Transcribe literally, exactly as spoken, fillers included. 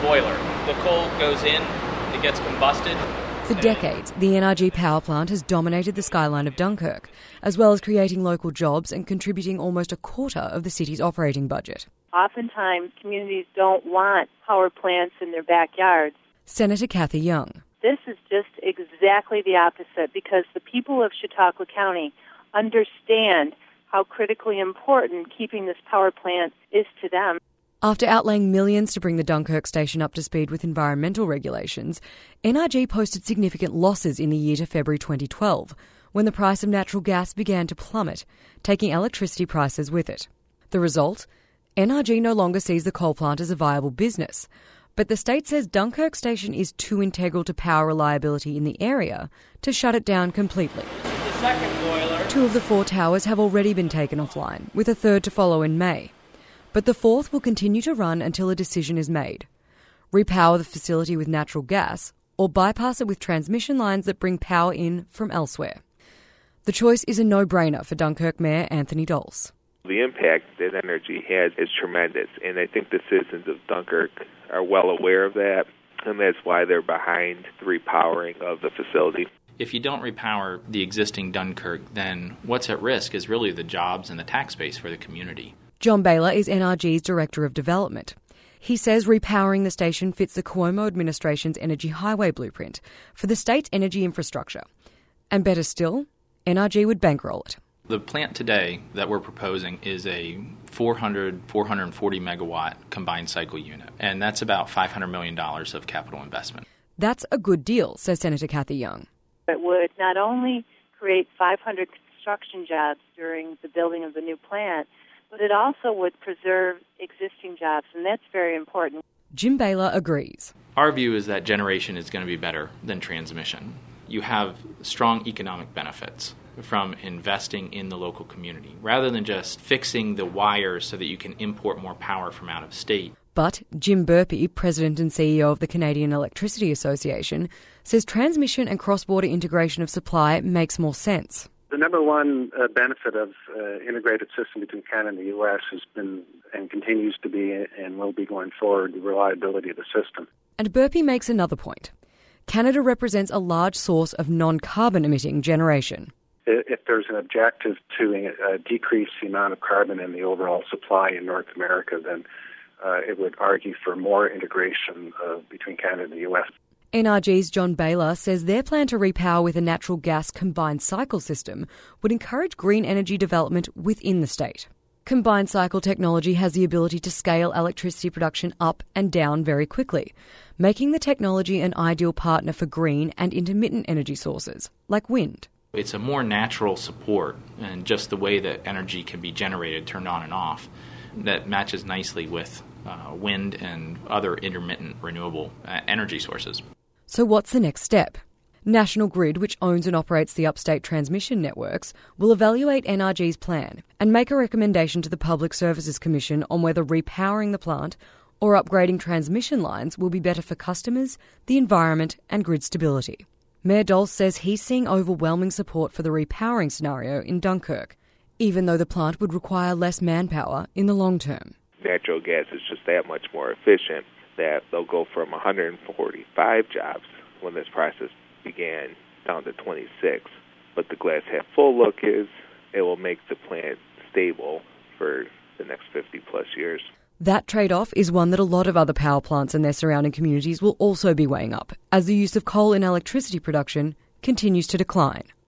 boiler. The coal goes in, it gets combusted. For decades, the N R G power plant has dominated the skyline of Dunkirk, as well as creating local jobs and contributing almost a quarter of the city's operating budget. Oftentimes, communities don't want power plants in their backyards. Senator Cathy Young. This is just exactly the opposite, because the people of Chautauqua County understand how critically important keeping this power plant is to them. After outlaying millions to bring the Dunkirk station up to speed with environmental regulations, N R G posted significant losses in the year to February twenty twelve, when the price of natural gas began to plummet, taking electricity prices with it. The result? N R G no longer sees the coal plant as a viable business, but the state says Dunkirk station is too integral to power reliability in the area to shut it down completely. The second boiler. Two of the four towers have already been taken offline, with a third to follow in May. But the fourth will continue to run until a decision is made. Repower the facility with natural gas or bypass it with transmission lines that bring power in from elsewhere. The choice is a no-brainer for Dunkirk Mayor Anthony Dulles. The impact that energy has is tremendous, and I think the citizens of Dunkirk are well aware of that, and that's why they're behind the repowering of the facility. If you don't repower the existing Dunkirk, then what's at risk is really the jobs and the tax base for the community. John Baylor is N R G's Director of Development. He says repowering the station fits the Cuomo administration's Energy Highway blueprint for the state's energy infrastructure. And better still, N R G would bankroll it. The plant today that we're proposing is a four hundred, four hundred forty megawatt combined cycle unit, and that's about five hundred million dollars of capital investment. That's a good deal, says Senator Cathy Young. It would not only create five hundred construction jobs during the building of the new plant, but it also would preserve existing jobs, and that's very important. Jim Baylor agrees. Our view is that generation is going to be better than transmission. You have strong economic benefits from investing in the local community, rather than just fixing the wires so that you can import more power from out of state. But Jim Burpee, President and C E O of the Canadian Electricity Association, says transmission and cross-border integration of supply makes more sense. The number one uh, benefit of uh, integrated system between Canada and the U S has been and continues to be and will be going forward the reliability of the system. And Burpee makes another point. Canada represents a large source of non-carbon emitting generation. If there's an objective to uh, decrease the amount of carbon in the overall supply in North America, then uh, it would argue for more integration uh, between Canada and the U S. N R G's John Baylor says their plan to repower with a natural gas combined cycle system would encourage green energy development within the state. Combined cycle technology has the ability to scale electricity production up and down very quickly, making the technology an ideal partner for green and intermittent energy sources, like wind. It's a more natural support, and just the way that energy can be generated, turned on and off, that matches nicely with uh, wind and other intermittent renewable uh, energy sources. So what's the next step? National Grid, which owns and operates the upstate transmission networks, will evaluate N R G's plan and make a recommendation to the Public Services Commission on whether repowering the plant or upgrading transmission lines will be better for customers, the environment and grid stability. Mayor Dulles says he's seeing overwhelming support for the repowering scenario in Dunkirk, even though the plant would require less manpower in the long term. Natural gas is just that much more efficient that they'll go from one hundred forty-five jobs when this process began down to twenty-six. But the glass half full look is it will make the plant stable for the next fifty plus years. That trade-off is one that a lot of other power plants and their surrounding communities will also be weighing up as the use of coal in electricity production continues to decline.